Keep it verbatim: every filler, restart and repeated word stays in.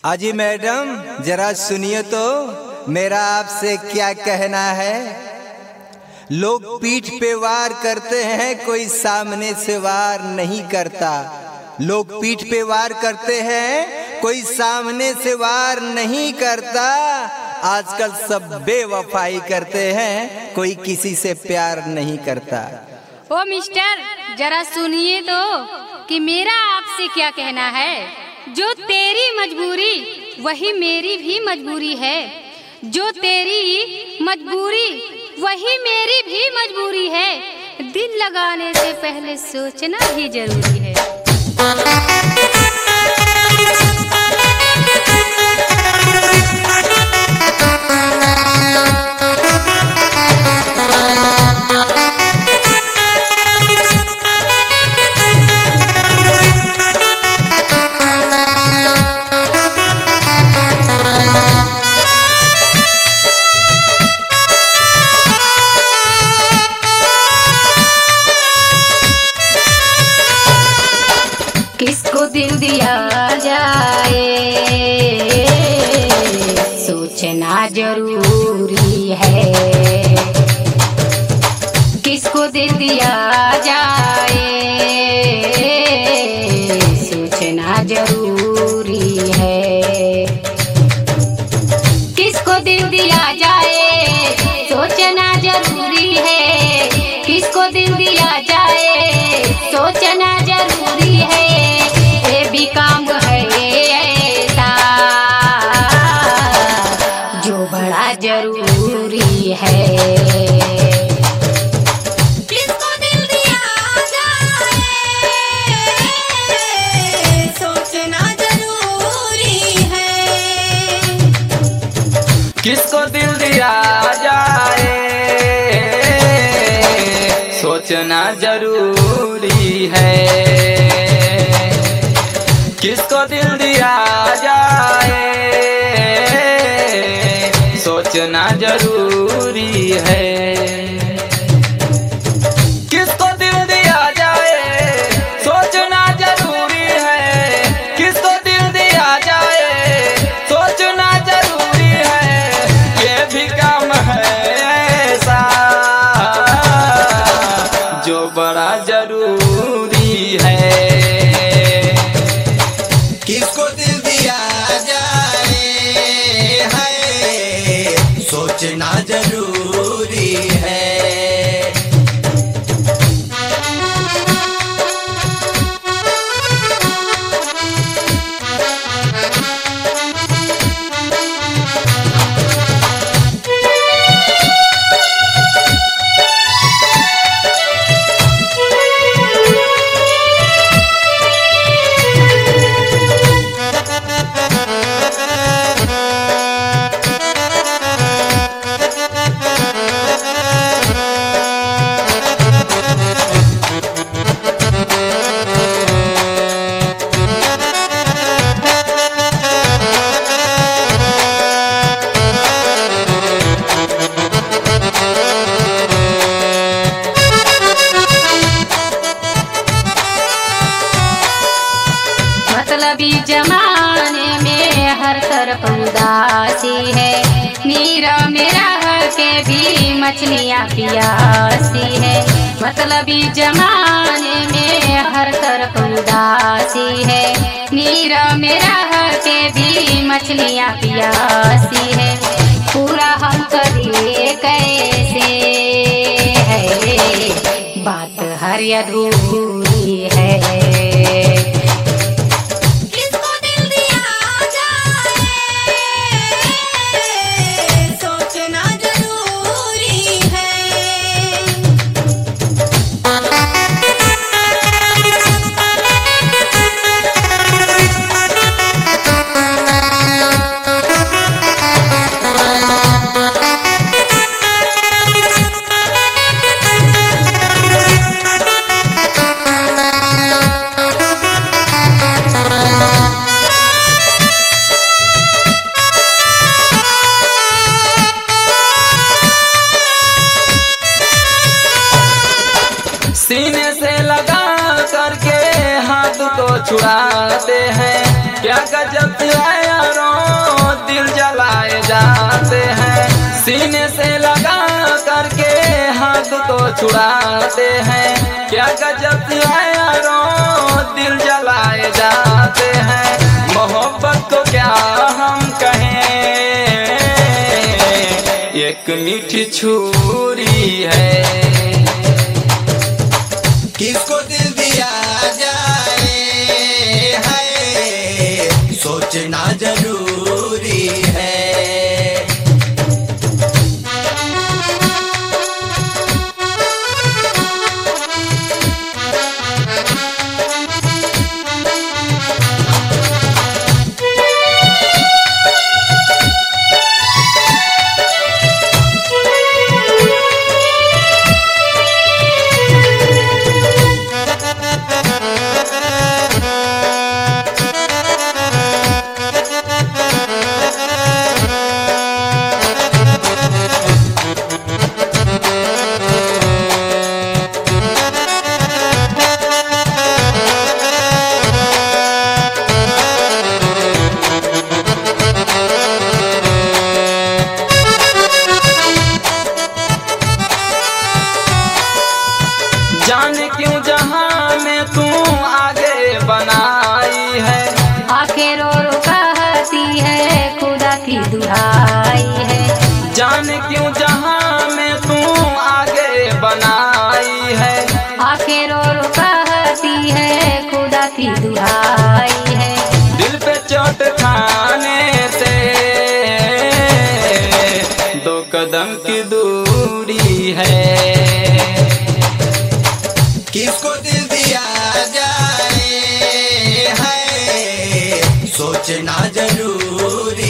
अजी मैडम जरा सुनिए तो मेरा आपसे क्या कहना है। लोग पीठ पे वार करते हैं, कोई सामने से वार नहीं करता। लोग पीठ पे वार करते हैं, कोई सामने से वार नहीं करता। आजकल सब बेवफाई करते हैं, कोई किसी से प्यार नहीं करता। ओ मिस्टर जरा सुनिए तो कि मेरा आपसे क्या कहना है। जो तेरी मजबूरी वही मेरी भी मजबूरी है, जो तेरी मजबूरी वही मेरी भी मजबूरी है। दिल लगाने से पहले सोचना भी जरूरी है। किसको दिल दिया जाए सोचना जरूरी है। किसको दिल दिया जाए सोचना जरूरी है। किसको दिल दिया जाए सोचना जरूरी है। किसको दिल दिया जाए सोचना जरूरी है। ये भी काम है ऐसा जो बड़ा जरूरी है। किसको दिल दिया जाए सोचना जरूरी है। किसको दिल दिया जाए सोचना जरूरी है। किसको दिल दिया जाए सोचना जरूरी है। किसको दिल दिया जाए सोचना जरूरी है। किसको दिल दिया जाए सोचना जरूरी है। ये भी काम है ऐसा जो बड़ा जरूरी है। किसको दिल दिया जाए है सोचना जरूरी है। मतलबी जमाने में हर तरफ उदासी है। नीरा मेरा के भी मछलियाँ प्यासी है। मतलबी जमाने में हर तरफ उदासी है। नीरा मेरा के भी मछलियाँ प्यासी है। पूरा हम करिए कैसे है बात हर अधूरी है। किसको दिल दिया जाए सोचना जरूरी है। छुड़ाते हैं। क्या गजब है यारों, दिल जलाए जाते हैं। सीने से लगा करके हाथ को छुड़ाते हैं। क्या गजब है यारों, दिल जलाए जाते हैं। मोहब्बत को क्या हम कहें, एक मीठी छुरी है। किसको दिल दिया जाए है, सोचना जरूरी है। जाने क्यों जहां में तू आगे बनाई है। आखिर रो रो कहती है खुदा की दुहाई है। जाने क्यों जहां में तू आगे बनाई है। आखिर रो रो कहती है खुदा की दुहाई है। दिल पे चोट खाने से दो कदम की दूरी है। किसको दिल दिया जाए है, सोचना जरूरी